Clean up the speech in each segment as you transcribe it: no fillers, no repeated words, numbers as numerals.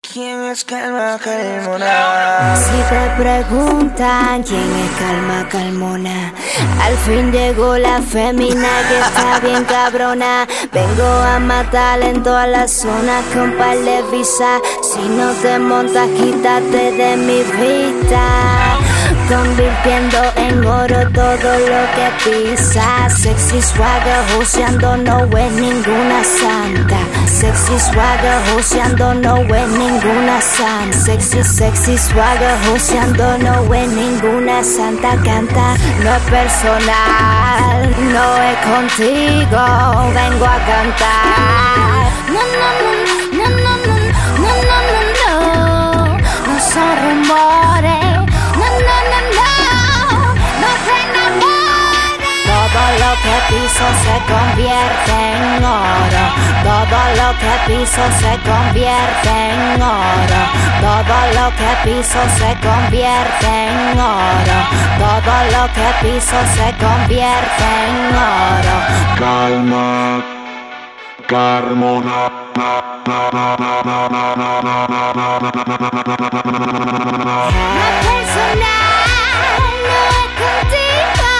¿Quién es Calma Calmona? Si te preguntan quién es Calma Calmona, al fin llegó la femina que está bien cabrona. Vengo a matar en toda la zona con par de visa. Si no te montas, quítate de mi vista. Convirtiendo en oro todo lo que pisa. Sexy swagger, joseando, no es ninguna santa. Sexy swagger, joseando, no es ninguna santa. Sexy swagger, joseando, no es ninguna santa. Canta, no es personal, no es contigo, vengo a cantar. No, no, no, no, no, no, no, no, no, no son rumores. Todo lo que piso se convierte en oro. Todo lo que piso se convierte en oro. Todo lo que piso se convierte en oro. Todo lo que piso se convierte en oro. Calma, Carmona. No es personal, no es contigo.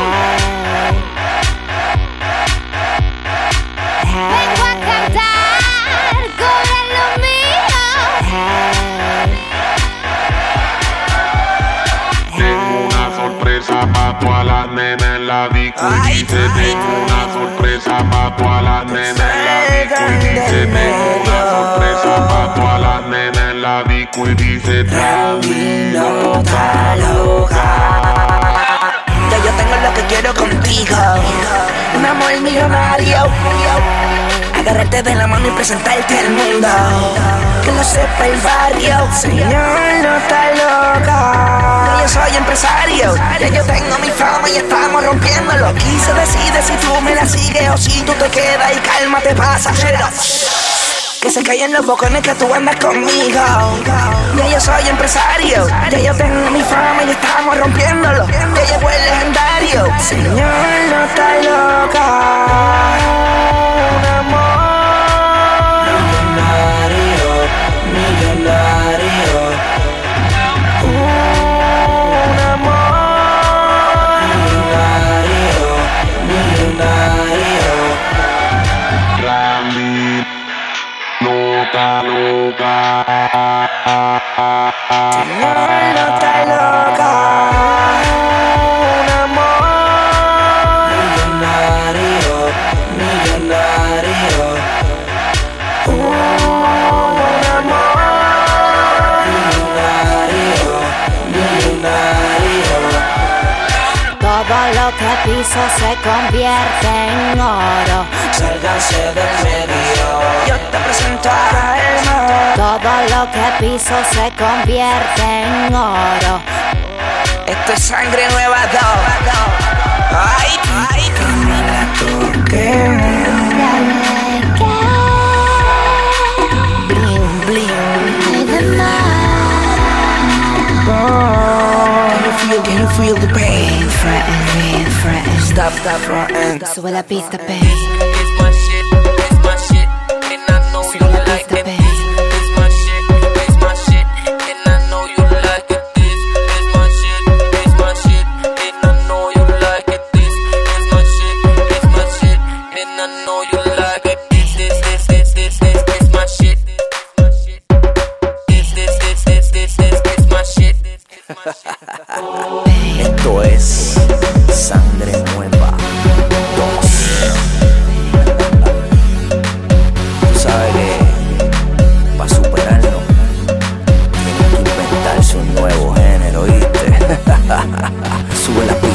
Vengo a cantar con lo mío. Tengo una sorpresa pa' todas las nenas en la disco y dice tengo una sorpresa pa' todas las nenas en la disco y dice tengo una sorpresa pa' todas las nenas en la disco y dice No está loca. Ya yo tengo lo que quiero contigo. Un amor millonario. Agarrarte de la mano y presentarte al mundo. Que lo sepa el barrio. Señor, no está loca. Ya yo soy empresario. Ya yo tengo mi fama y estamos rompiéndolo. Aquí se decide si tú me la sigues o si tú te quedas y calma te pasa. Que se callen los bocones que tú andas conmigo. Ya yo soy empresario. Ya yo tengo mi fama y estamos rompiéndolo. Ya llegó el legendario. Señor, no está loca. Un amor millonario. Un amor millonario. Randy, no está loca. Señor, no está loca. Un amor millonario. Un amor millonario. Todo lo que piso se convierte en oro. Sálganse del medio. Yo te presento a Calma. Todo lo que piso se convierte en oro. Esto es sangre nueva, ay, que me la toquen. Bling, bling. Can you feel the pain? Frontin'. Stop frontin'. Sube la pista, babe. It's my shit, and I know you like it. It's my shit, and I know you like it. It's my shit, and I know you like it. It's my shit, and I know you like it. It's my shit. It's my shit. Esto es Sangre Nueva 2. Tú sabes que para superarlo tienen que inventarse un nuevo género, ¿viste? Sube la